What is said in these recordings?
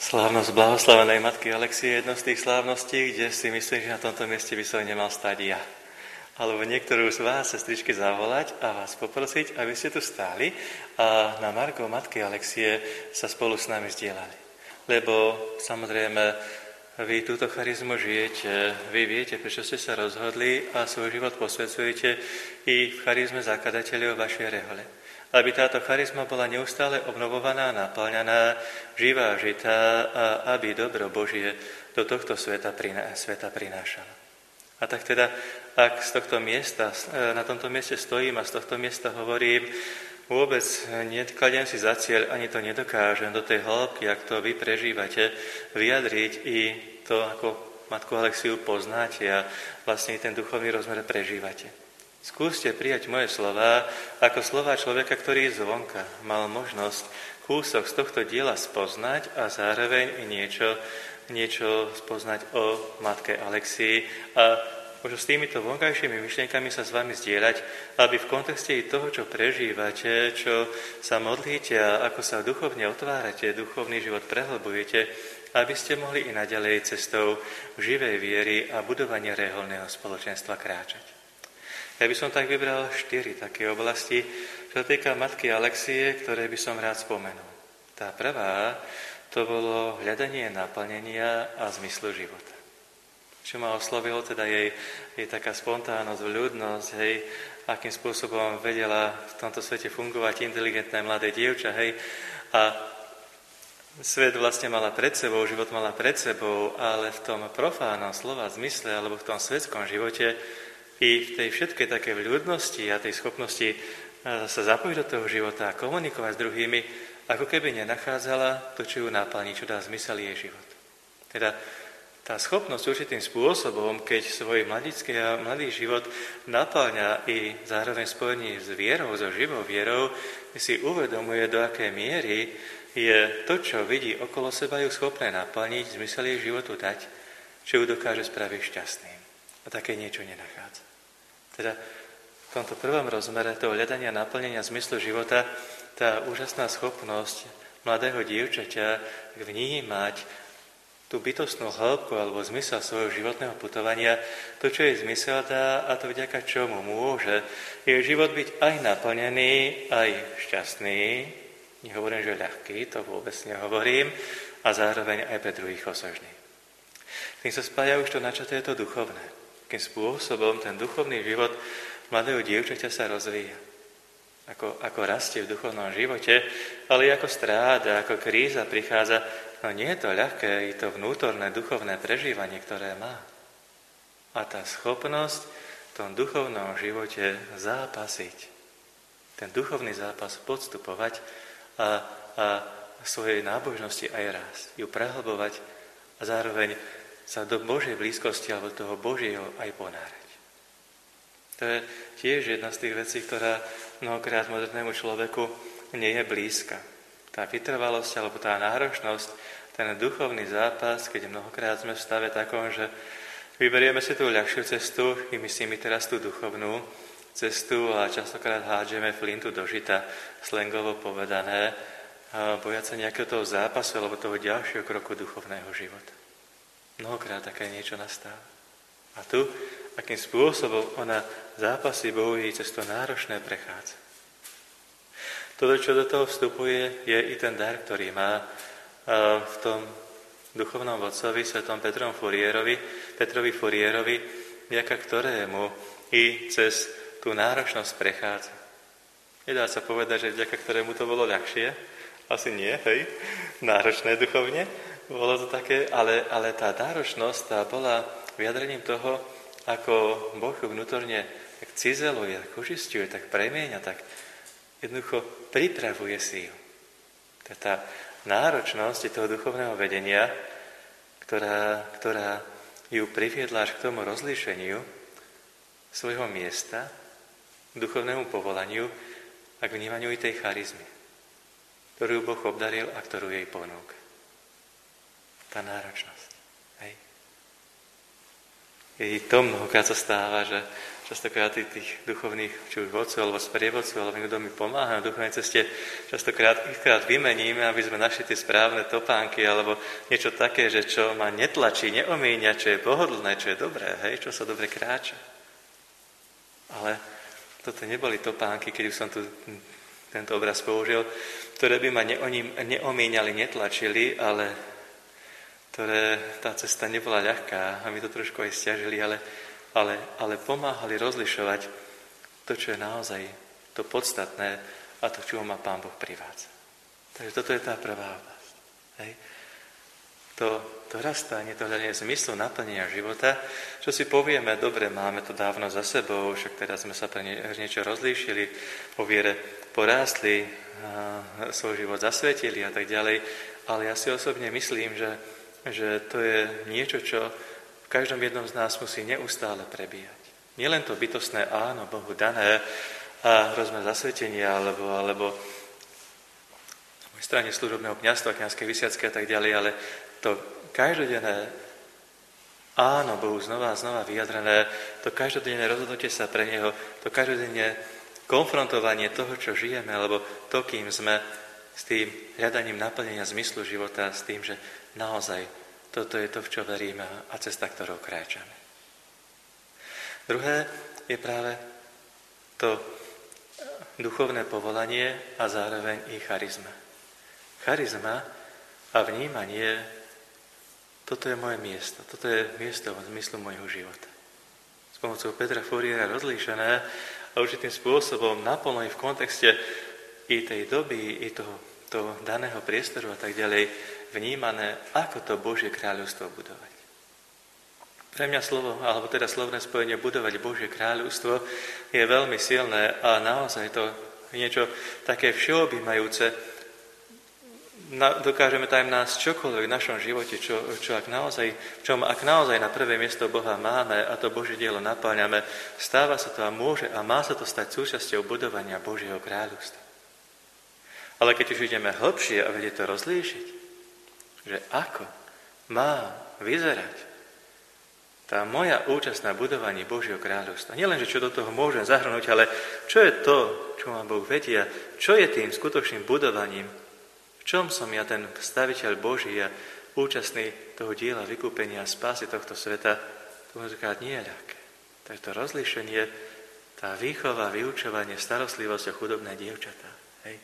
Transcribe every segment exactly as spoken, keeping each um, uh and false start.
Slávnosť blahoslavenej matky Alexie je jedno z tých slávností, kde si myslím, že na tomto mieste by som nemal stáť ja. Alebo niektorú z vás, sestričky, zavolať a vás poprosiť, aby ste tu stáli a na margo matky Alexie sa spolu s nami zdieľali. Lebo samozrejme, vy túto charizmu žijete, vy viete, prečo ste sa rozhodli a svoj život posvedzujete i v charizme zakladateľov vašej rehole. Aby táto charizma bola neustále obnovovaná, naplňaná, živá, žitá a aby dobro Božie do tohto sveta, priná, sveta prinášala. A tak teda, ak z tohto miesta, na tomto mieste stojím a z tohto miesta hovorím, vôbec nekladiem si za cieľ, ani to nedokážem do tej hĺbky, ak to vy prežívate, vyjadriť i to, ako matku Alexiu poznáte a vlastne ten duchovný rozmer prežívate. Skúste prijať moje slová ako slová človeka, ktorý zvonka mal možnosť kúsok z tohto diela spoznať a zároveň niečo, niečo spoznať o matke Alexii a možno s týmito vonkajšími myšlienkami sa s vami zdieľať, aby v kontexte toho, čo prežívate, čo sa modlíte a ako sa duchovne otvárate, duchovný život prehlbujete, aby ste mohli i naďalej cestou živej viery a budovania reholného spoločenstva kráčať. Ja by som tak vybral štyri také oblasti, čo týka matky Alexie, ktoré by som rád spomenul. Tá prvá, to bolo hľadanie naplnenia a zmyslu života. Čo ma oslovilo, teda jej, jej taká spontánnosť, ľudnosť, hej, akým spôsobom vedela v tomto svete fungovať inteligentné mladé dievča, hej, a svet vlastne mala pred sebou, život mala pred sebou, ale v tom profánnom slova zmysle, alebo v tom svetskom živote, i v tej všetkej takej ľudnosti a tej schopnosti sa zapojiť do toho života a komunikovať s druhými, ako keby nenachádzala to, čo ju naplní, čo dá zmysel jej život. Teda tá schopnosť určitým spôsobom, keď svoj mladický a mladý život naplňa i zároveň spojení s vierou, so živou vierou, si uvedomuje, do akej miery je to, čo vidí okolo seba, ju schopné naplniť, zmysel jej životu dať, čo ju dokáže spraviť šťastným. A také niečo nenachádza. Teda v tomto prvom rozmere toho hľadania naplnenia zmyslu života, tá úžasná schopnosť mladého dievčaťa vnímať tú bytostnú hĺbku alebo zmysel svojho životného putovania, to, čo jej zmysel dá a to vďaka čomu môže jej život byť aj naplnený, aj šťastný, nehovorím, že ľahký, to vôbec nehovorím, a zároveň aj pre druhých osožný. Tým sa spája už to načaté, je to duchovné. Akým spôsobom ten duchovný život mladého dievčaťa sa rozvíja. Ako, ako rastie v duchovnom živote, ale ako stráda, ako kríza prichádza. No nie je to ľahké, je to vnútorné duchovné prežívanie, ktoré má. A tá schopnosť v tom duchovnom živote zápasiť. Ten duchovný zápas podstupovať a, a svojej nábožnosti aj rásť. Ju prehlbovať a zároveň sa do Božej blízkosti alebo toho Božieho aj ponárať. To je tiež jedna z tých vecí, ktorá mnohokrát modernému človeku nie je blízka. Tá vytrvalosť alebo tá náročnosť, ten duchovný zápas, keď mnohokrát sme v stave takom, že vyberieme si tú ľahšiu cestu, i myslím mi teraz tú duchovnú cestu a častokrát hádžeme flintu do žita, slangovo povedané, a bojať sa nejakého toho zápasu alebo toho ďalšieho kroku duchovného života. Mnohokrát také niečo nastáva. A tu, akým spôsobom ona zápasy bojuje, cez to náročné prechádza. Toto, čo do toho vstupuje, je i ten dar, ktorý má v tom duchovnom vodcovi, svetom Petrom Furierovi, Petrovi Furierovi, vďaka ktorému i cez tú náročnosť prechádza. Nedá sa povedať, že vďaka ktorému to bolo ľahšie, asi nie, hej, náročné duchovne, bolo to také, ale, ale tá náročnosť tá bola vyjadrením toho, ako Boh vnútorne tak cizeluje, tak očisťuje, tak premieňa, tak jednoducho pripravuje si ju. Tá náročnosť toho duchovného vedenia, ktorá, ktorá ju priviedla až k tomu rozlíšeniu svojho miesta, duchovnému povolaniu a k vnímaniu i tej charizmy, ktorú Boh obdaril a ktorú jej ponúka. Tá náročnosť. Hej. I to mnohokrát sa stáva, že častokrát tých, tých duchovných, či už vodcov, alebo sprievodcov, alebo kto mi pomáha na duchovnej ceste, častokrát ichkrát vymeníme, aby sme našli tie správne topánky, alebo niečo také, že čo ma netlačí, neomíňa, čo je pohodlné, čo je dobré, hej, čo sa dobre kráča. Ale toto neboli topánky, keď už som tu tento obraz použil, ktoré by ma neomíňali, netlačili, ale ktoré tá cesta nebola ľahká a mi to trošku aj stiažili, ale, ale, ale pomáhali rozlišovať to, čo je naozaj to podstatné a to, čo ma Pán Boh privádza. Takže toto je tá prvá oblasť. Hej. To, to rastanie, to hľadanie zmyslu naplnenia života, čo si povieme, dobre, máme to dávno za sebou, však teraz sme sa pre nie, niečo rozlíšili, po viere porástli, a svoj život zasvetili a tak ďalej, ale ja si osobne myslím, že, že to je niečo, čo v každom jednom z nás musí neustále prebíjať. Nielen to bytostné áno, Bohu dané a rozmer zasvetenia, alebo, alebo na mojej strane služobného kňazstva, kňazskej vysviacky a tak ďalej, ale to každodenné áno Bohu znova a znova vyjadrené, to každodenné rozhodnutie sa pre Neho, to každodenné konfrontovanie toho, čo žijeme, alebo to, kým sme, s tým hľadaním naplnenia zmyslu života, s tým, že naozaj toto je to, v čo veríme a cesta, ktorou kráčame. Druhé je práve to duchovné povolanie a zároveň i charizma. Charizma a vnímanie, toto je moje miesto, toto je miesto v zmyslu môjho života. S pomocou Petra Furiera rozlíšené a určitým spôsobom naplno i v kontexte i tej doby, i toho, toho daného priestoru a tak ďalej vnímané, ako to Božie kráľovstvo budovať. Pre mňa slovo, alebo teda slovné spojenie budovať Božie kráľovstvo je veľmi silné a naozaj to niečo také všeobjímajúce. Na, dokážeme tam nás čokoľvek v našom živote, čo, čo ak naozaj, čom ak naozaj na prvé miesto Boha máme a to Božie dielo napáľame, stáva sa to a môže a má sa to stať súčasťou budovania Božieho kráľovstva. Ale keď už ideme hlbšie a vedieť to rozlíšiť, že ako má vyzerať tá moja účasť na budovaní Božieho kráľovstva. Nielen, že čo do toho môžem zahrnúť, ale čo je to, čo ma Boh vedia, čo je tým skutočným budovaním, v čom som ja ten staviteľ Boží a účastný toho diela vykúpenia a spásy tohto sveta, to možno nie je ľahké. Takže to rozlíšenie, tá výchova, vyučovanie, starostlivosť a chudobné dievčatá. Hej.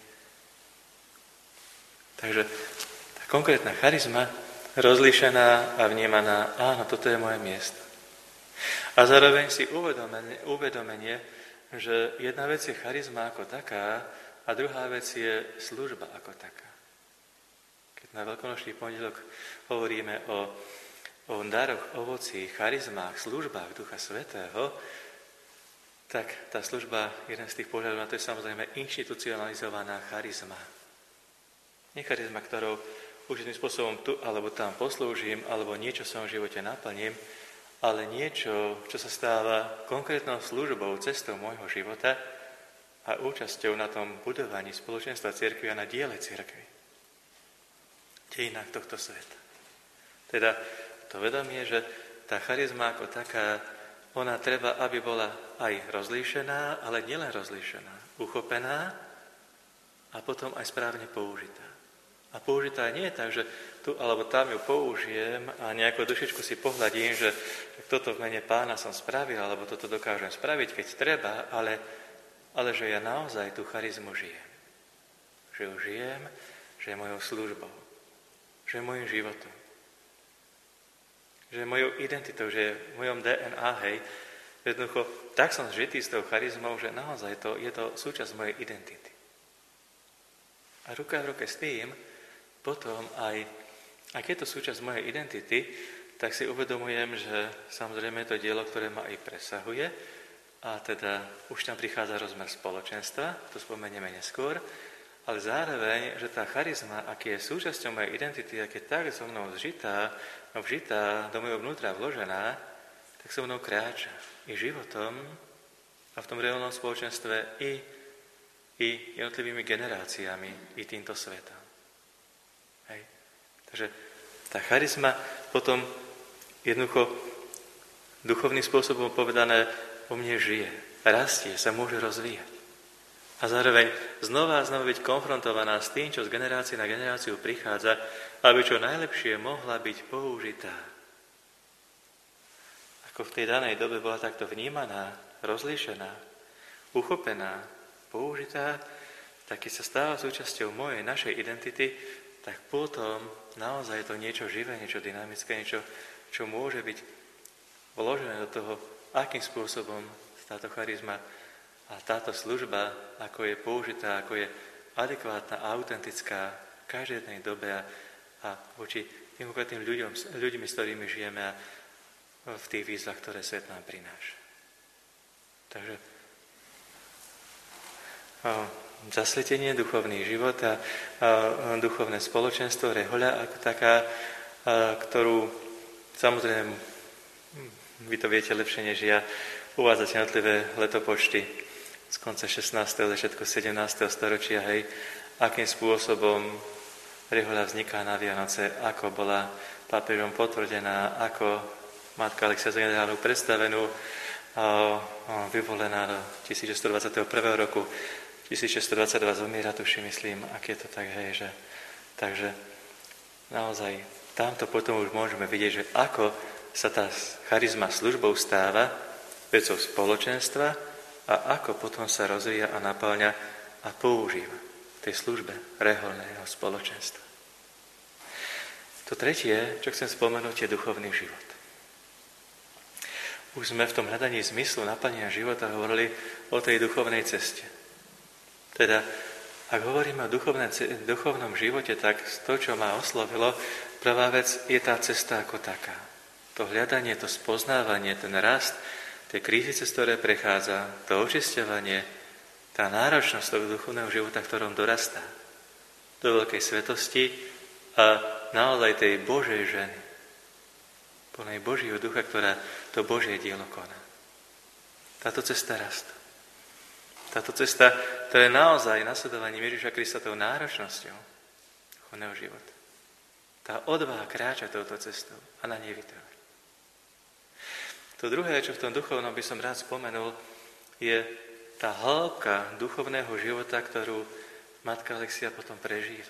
Takže tá konkrétna charizma, rozlíšená a vnímaná, áno, toto je moje miesto. A zároveň si uvedomenie, uvedomenie, že jedna vec je charizma ako taká a druhá vec je služba ako taká. Keď na Veľkonočný pondelok hovoríme o, o daroch, ovocí, charizmách, službách Ducha Svätého, tak tá služba, jeden z tých pohľadov na to je samozrejme inštitucionalizovaná charizma. Nie charizma, ktorou určitým spôsobom tu alebo tam poslúžim, alebo niečo v svojom živote naplním, ale niečo, čo sa stáva konkrétnou službou, cestou môjho života a účasťou na tom budovaní spoločenstva cirkvi a na diele cirkvi. Dejinách tohto sveta. Teda to vedomie, že tá charizma ako taká, ona treba, aby bola aj rozlíšená, ale nielen rozlíšená, uchopená a potom aj správne použitá. A použitá nie je tak, že tu alebo tam ju použijem a nejakú dušičku si pohľadím, že toto v mene Pána som spravil, alebo toto dokážem spraviť, keď treba, ale, ale že ja naozaj tú charizmu žijem. Že ju žijem, že je mojou službou, že je mojim životom, že je mojou identitou, že je v mojom dé en á, hej. Jednoducho, tak som zžitý s tou charizmou, že naozaj to, je to súčasť mojej identity. A ruka v ruke s tým, potom aj, ak je to súčasť mojej identity, tak si uvedomujem, že samozrejme je to dielo, ktoré ma aj presahuje a teda už tam prichádza rozmer spoločenstva, to spomenieme neskôr, ale zároveň, že tá charizma, ak je súčasťou mojej identity, ak je tak so mnou zžitá, no vžitá, do mojho vnútra vložená, tak so mnou kráča i životom a v tom reálnom spoločenstve i, i jednotlivými generáciami, i týmto svetom. Hej. Takže tá charizma potom jednoducho duchovným spôsobom povedané vo mne žije, rastie, sa môže rozvíjať. A zároveň znova a znova byť konfrontovaná s tým, čo z generácie na generáciu prichádza, aby čo najlepšie mohla byť použitá. Ako v tej danej dobe bola takto vnímaná, rozlíšená, uchopená, použitá, tak keď sa stáva súčasťou mojej, našej identity, tak potom naozaj je to niečo živé, niečo dynamické, niečo, čo môže byť vložené do toho, akým spôsobom táto charizma a táto služba, ako je použitá, ako je adekvátna a autentická v každej jednej dobe a, a voči tým konkrétnym ľuďom, ľuďmi, s ktorými žijeme a v tých výzvach, ktoré svet nám prináša. Takže zasvetenie, duchovný život a, a duchovné spoločenstvo, rehoľa ako taká, a, ktorú samozrejme vy to viete lepšie než ja, uvádzate jednotlivé letopočty z konca šestnásteho začiatku sedemnásteho storočia, hej, akým spôsobom rehoľa vzniká na Vianoce, ako bola pápežom potvrdená, ako matka Alexia z generálnu predstavenú, a, a vyvolená do tisícšesťstodvadsaťjeden roku, tisícšesťstodvadsaťdva zomiera, tuši myslím, ak je to tak, hej, že takže naozaj tamto potom už môžeme vidieť, že ako sa tá charizma službou stáva vecou spoločenstva a ako potom sa rozvíja a napĺňa a používa v tej službe reholného spoločenstva. To tretie, čo chcem spomenúť, je duchovný život. Už sme v tom hľadaní zmyslu naplnenia života hovorili o tej duchovnej ceste. Teda, ak hovoríme o duchovnom živote, tak to, čo ma oslovilo, prvá vec je tá cesta ako taká. To hľadanie, to spoznávanie, ten rast, tie krízy, cez ktoré prechádza, to očisťovanie, tá náročnosť toho duchovného života, v ktorom dorastá do veľkej svetosti a naozaj tej Božej ženy, plnej Božieho ducha, ktorá to Božie dielo koná. Táto cesta rastu. Táto cesta, to je naozaj nasledovanie Ježiša Krista tou náročnosťou duchovného života. Tá odvaha kráča touto cestou a na nej vytrvať. To druhé, čo v tom duchovnom by som rád spomenul, je tá hĺbka duchovného života, ktorú matka Alexia potom prežíva.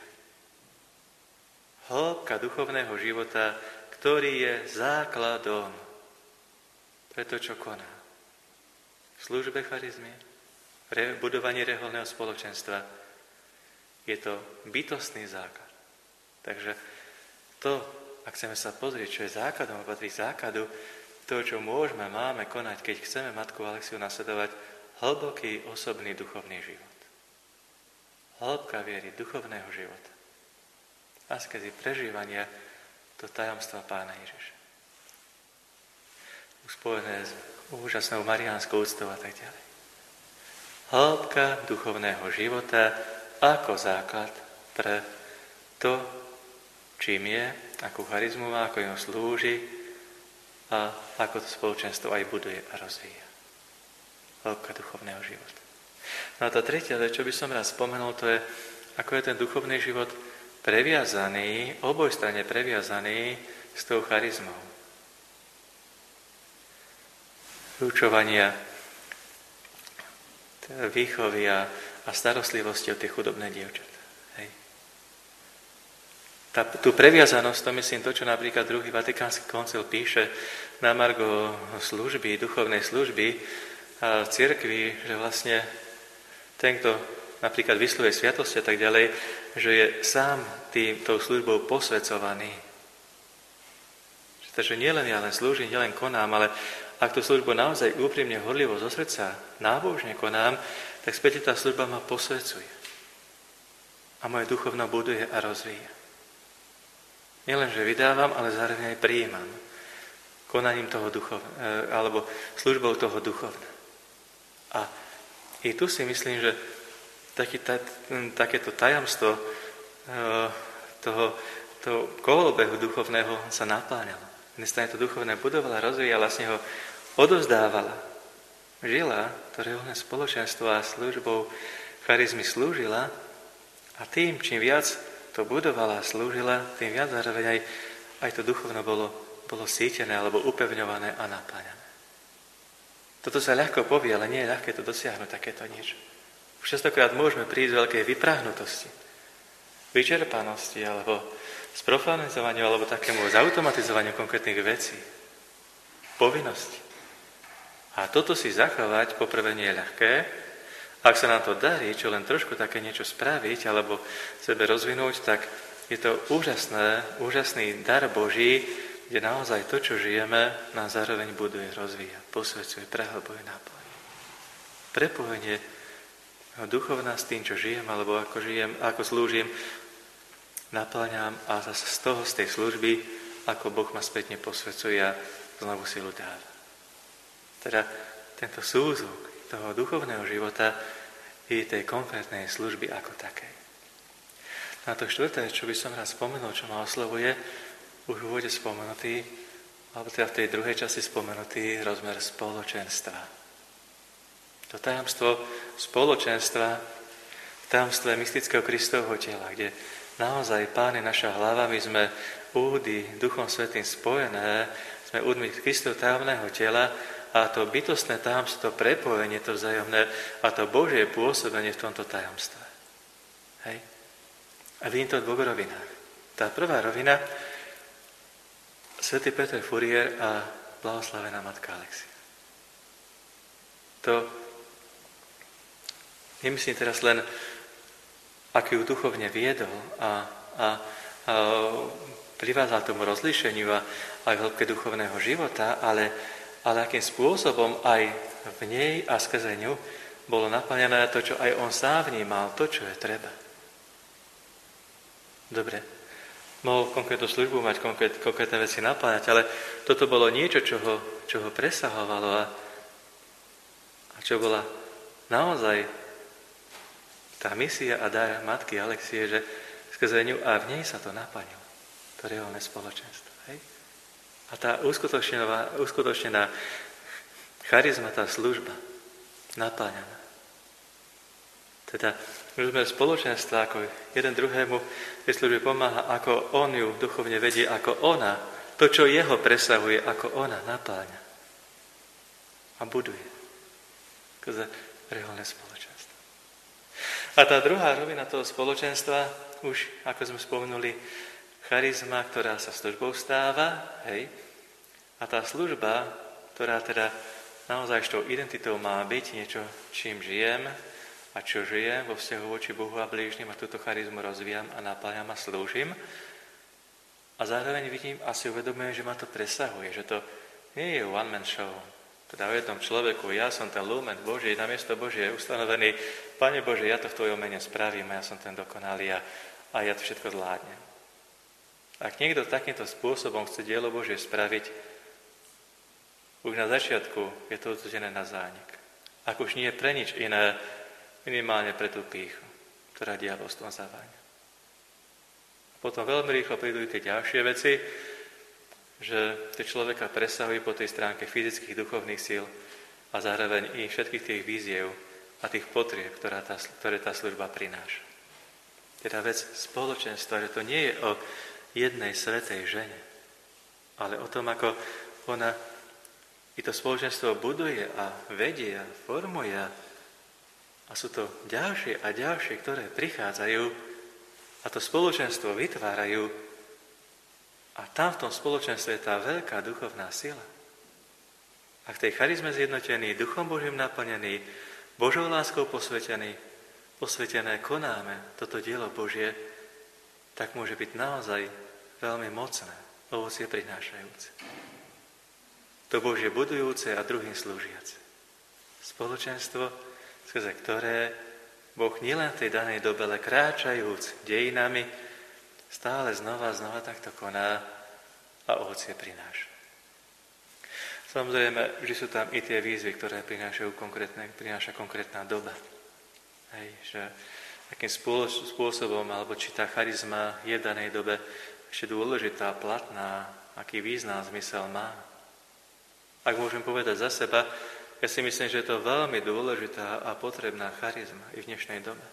Hĺbka duchovného života, ktorý je základom pre to, čo koná. V službe charizmy, re, budovanie reholného spoločenstva je to bytostný základ. Takže to, ak chceme sa pozrieť, čo je základom, patrí základu, to, čo môžeme, máme konať, keď chceme matku Alexiu nasledovať, hlboký osobný duchovný život. Hĺbka viery, duchovného života. Askezy prežívania to tajomstva Pána Ježiša. Spojené s úžasnou mariánskou úctou a tak ďalej. Hĺbka duchovného života ako základ pre to, čím je, akú charizmu má, ako im slúži a ako to spoločenstvo aj buduje a rozvíja. Hĺbka duchovného života. No a tá tretia vec, čo by som rád spomenul, to je, ako je ten duchovný život previazaný, obojstranne previazaný s tou charizmou. Vyučovania, výchovy a, a starostlivosti o tie chudobné dievčatá. Hej. Tá, tú previazanosť, to myslím to, čo napríklad druhý Vatikánsky koncil píše na margo služby, duchovnej služby a cirkvi, že vlastne ten, kto napríklad vysluhuje sviatosti a tak ďalej, že je sám tým, tou službou posvecovaný. Takže nielen ja len slúžim, nielen konám, ale ak tú službu naozaj úprimne, horlivo zo srdca, nábožne konám, tak späť tá služba ma posvecuje. A moje duchovno buduje a rozvíja. Nielen, že vydávam, ale zároveň aj prijímam. Konaním toho duchovna, alebo službou toho duchovna. A i tu si myslím, že taký, ta, takéto tajomstvo toho, toho kolobehu duchovného sa napláňalo. Na strane to duchovné budovala, rozvíjala, vlastne ho odovzdávala. Žila to reholné spoločenstvo a službou charizmy slúžila a tým, čím viac to budovala a slúžila, tým viac zároveň aj, aj to duchovno bolo, bolo sítené alebo upevňované a napláňané. Toto sa ľahko povie, ale nie je ľahké to dosiahnuť, takéto niečo. Už častokrát môžeme prísť z veľkej vyprahnutosti, vyčerpanosti, alebo sprofanizovaniu, alebo takému zautomatizovaniu konkrétnych vecí, povinnosti. A toto si zachovať poprvé nie je ľahké. Ak sa nám to darí, čo len trošku také niečo spraviť, alebo sebe rozvinúť, tak je to úžasné, úžasný dar Boží, kde naozaj to, čo žijeme, nám zároveň buduje, rozvíja, posvedzuje, prehlbuje, náplňuje. Prepojenie duchovná s tým, čo žijem, alebo ako žijem, ako slúžim, naplňam a zase z toho, z tej služby, ako Boh ma spätne posvedzuje a znovu silu dáva. Teda tento súzvuk toho duchovného života i tej konkrétnej služby ako takej. Na to štvrté, čo by som raz spomenul, čo ma oslovuje, už v úvode spomenutý, alebo teda v tej druhej časti spomenutý rozmer spoločenstva. To tajomstvo spoločenstva, v tajomstve mystického Kristovho tela, kde naozaj Pán je naša hlava, my sme údy Duchom Svätým spojené, sme údmi Kristovho tajomného tela a to bytostné tajomstvo, to prepojenie, to vzájomné a to Božie pôsobenie v tomto tajomstve. Hej? A vidím to v dvoch rovinách. Tá prvá rovina, svätý Peter Furier a blahoslavená matka Alexia. To nemyslím teraz len, aký ju duchovne viedol a, a, a privázal tomu rozlíšeniu a aj v hĺbke duchovného života, ale, ale akým spôsobom aj v nej a skrze ňu bolo naplnené to, čo aj on sám vnímal, to, čo je treba. Dobre, mohol konkrétnu službu mať, konkrét, konkrétne veci naplňať, ale toto bolo niečo, čo ho, čo ho presahovalo a, a čo bola naozaj tá misia a dar matky Alexie, že skrze ňu a v nej sa to naplnilo, to reálne spoločenstvo. Hej? A tá uskutočnená, uskutočnená charizma, tá služba, naplňaná. Teda rozmer spoločenstva, ako jeden druhému tej službe pomáha, ako on ju duchovne vedie, ako ona, to, čo jeho presahuje, ako ona napláňa a buduje. Skrze reálne spoločenstvo. A tá druhá rovina toho spoločenstva, už ako sme spomenuli, charizma, ktorá sa službou stáva, hej, a tá služba, ktorá teda naozaj tou identitou má byť niečo, čím žijem, a čo žijem vo vzťahu voči Bohu a blížnym a túto charizmu rozvíjam a napájam a slúžim. A zároveň vidím a si uvedomujem, že ma to presahuje, že to nie je one-man show. Teda o jednom človeku, ja som ten lumen Boží, na miesto Božie je ustanovený, Pane Bože, ja to v Tvojom mene spravím a ja som ten dokonalý a, a ja to všetko zvládnem. Ak niekto takýmto spôsobom chce dielo Božie spraviť, už na začiatku je to odsudené na zánik. Ak už nie je pre nič iné, minimálne pre tú pýchu, ktorá diabolstvom zaváňa. Potom veľmi rýchlo prídu tie ďalšie veci, že tie človeka presahujú po tej stránke fyzických, duchovných síl a zároveň i všetkých tých víziev a tých potrieb, ktorá tá, ktoré tá služba prináša. Teda vec spoločenstva, že to nie je o jednej svätej žene, ale o tom, ako ona i to spoločenstvo buduje a vedie a formuje. A sú to ďalšie a ďalšie, ktoré prichádzajú a to spoločenstvo vytvárajú a tam v tom spoločenstve je tá veľká duchovná sila. A v tej charizme zjednotený, Duchom Božím naplnený, Božou láskou posvetený, posvetené konáme toto dielo Božie, tak môže byť naozaj veľmi mocné, ovocie prinášajúce. To Božie budujúce a druhým slúžiace. Spoločenstvo, skrze ktoré Boh nielen v tej danej dobe, ale kráčajúc dejinami, stále znova a znova takto koná a ovocie prináša. Samozrejme, že sú tam i tie výzvy, ktoré prinášajú konkrétne, prináša konkrétna doba. Hej, že akým spôsobom, alebo či tá charizma je v danej dobe ešte dôležitá, platná, aký význam, zmysel má. Ak môžem povedať za seba, ja si myslím, že je to veľmi dôležitá a potrebná charizma i v dnešnej dobe.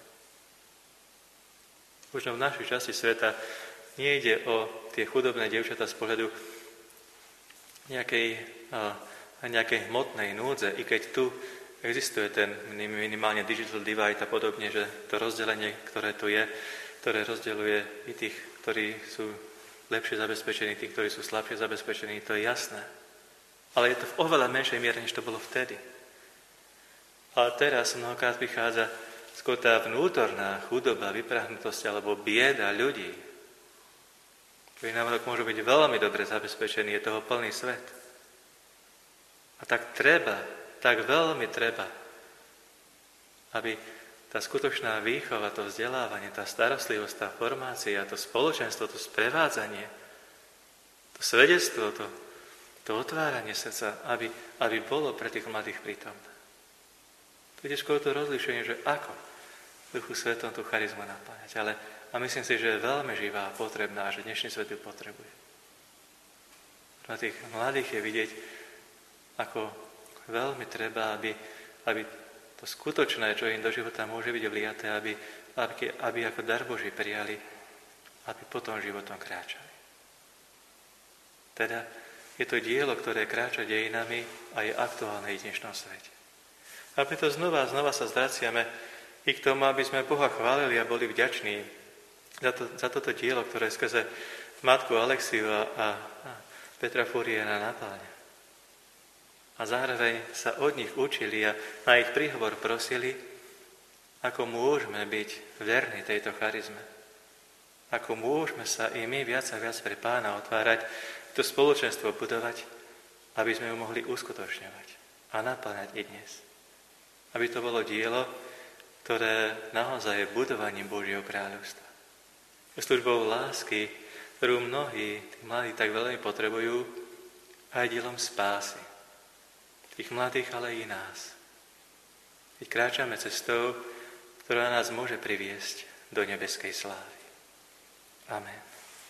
Možno v našej časti sveta nie ide o tie chudobné dievčatá z pohľadu nejakej a, nejakej hmotnej núdze, i keď tu existuje ten minimálne digital divide a podobne, že to rozdelenie, ktoré tu je, ktoré rozdeľuje i tých, ktorí sú lepšie zabezpečení, tých, ktorí sú slabšie zabezpečení, to je jasné. Ale je to v oveľa menšej miere, než to bolo vtedy. A teraz mnohokrát prichádza skôr tá vnútorná chudoba, vyprahnutosť alebo bieda ľudí, ktorí navonok môžu byť veľmi dobre zabezpečení, je toho plný svet. A tak treba, tak veľmi treba, aby tá skutočná výchova, to vzdelávanie, tá starostlivosť, tá formácia, to spoločenstvo, to sprevádzanie, to svedectvo, to, to otváranie srdca, aby, aby bolo pre tých mladých prítomné. To je skôr to rozlišenie, že ako v Duchu Svetom tú charizmu napájať. Ale, a myslím si, že je veľmi živá a potrebná, že dnešný svet ju potrebuje. Pre tých mladých je vidieť, ako veľmi treba, aby, aby to skutočné, čo im do života môže byť vliaté, aby, aby, aby ako dar Boží prijali, aby potom životom kráčali. Teda je to dielo, ktoré kráča dejinami a je aktuálne i v dnešnom svete. A preto znova a znova sa zvraciame i k tomu, aby sme Boha chválili a boli vďační za, to, za toto dielo, ktoré skrze matku Alexiu a, a, a Petra Furiena napáľa. A zároveň sa od nich učili a na ich príhovor prosili, ako môžeme byť verní tejto charizme. Ako môžeme sa i my viac a viac pre Pána otvárať, to spoločenstvo budovať, aby sme ju mohli uskutočňovať a napáľať i dnes. Aby to bolo dielo, ktoré naozaj je budovaním Božieho kráľovstva. Službou lásky, ktorú mnohí, tí mladí, tak veľmi potrebujú, aj dielom spásy. Tých mladých, ale i nás. Keď kráčame cestou, ktorá nás môže priviesť do nebeskej slávy. Amen.